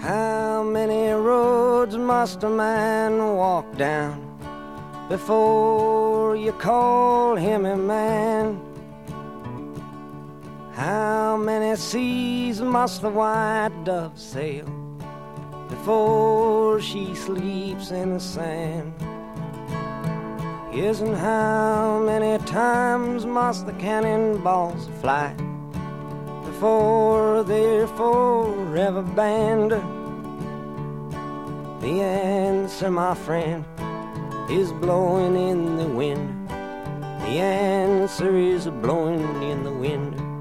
How many roads must a man walk down before you call him a man? How many seas must the white dove sail before she sleeps in the sand? Yes, and how many times must the cannonballs fly before they're forever banned? The answer, my friend, is blowing in the wind. The answer is blowing in the wind.